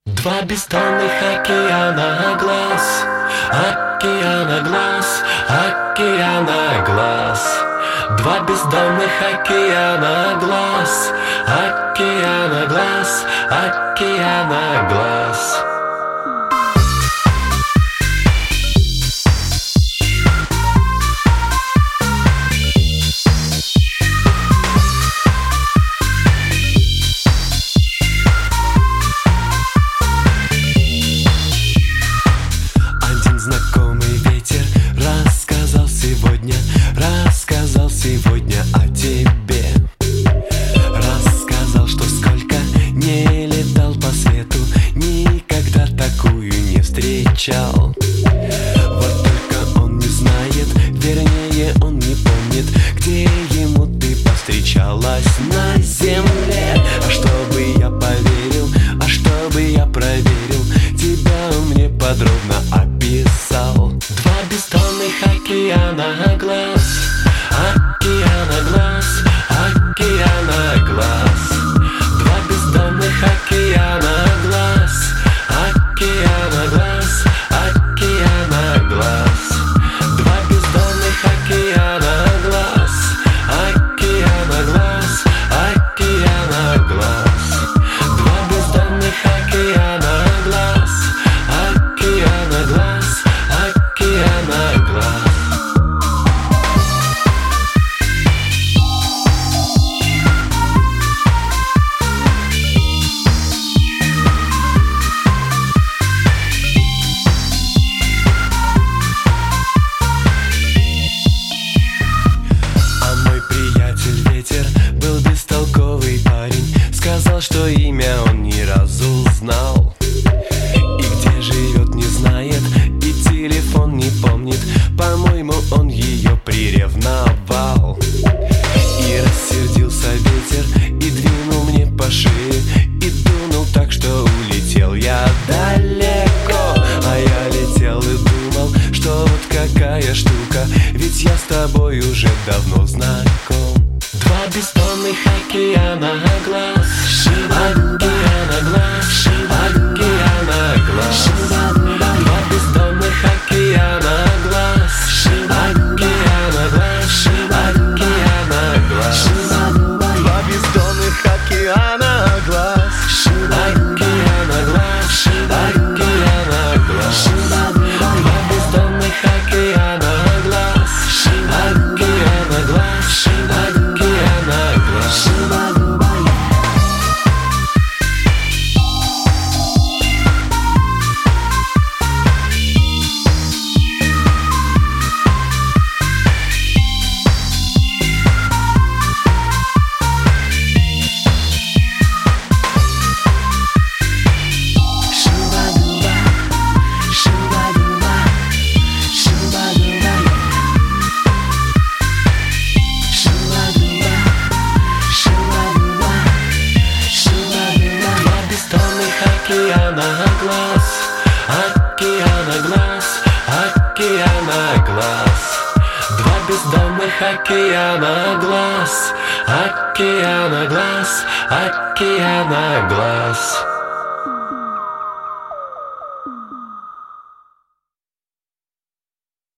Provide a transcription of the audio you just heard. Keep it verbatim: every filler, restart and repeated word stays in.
Два бездонных океана глаз, океана глаз, океана глаз. Два бездонных океана глаз, океана глаз, океана глаз. Знакомый ветер рассказал сегодня, рассказал сегодня о тебе. Рассказал, что сколько не летал по свету, никогда такую не встречал. Вот только он не знает, вернее он не помнит, где ему ты повстречалась на земле. А чтобы я поверил, а чтобы я проверил, тебя он мне подробно описал. Два бездонных океана глаз, океана глаз, океана глаз. Два бездонных океана глаз, океана глаз, океана глаз. Два бездонных океана глаз, океана глаз, океана глаз. Два бездонных океана глаз, океана глаз, океана глаз. Сказал, что имя он ни разу знал, и где живет не знает, и телефон не помнит. По-моему, он ее приревновал. И рассердился ветер, и двинул мне по шее, и дунул так, что улетел я далеко. А я летел и думал, что вот какая штука, ведь я с тобой уже давно знаком. Два бездонных океана глаз, океана глаз, океана глаз. Два бездонных океана глаз, океана глаз, океана глаз. Два бездонных океана глаз, океана глаз, океана глаз. Два бездонных океана глаз, океана глаз, океана глаз. Океана глаз, океана глаз, океана глаз. Два бездонных океана глаз, океана глаз, океана глаз.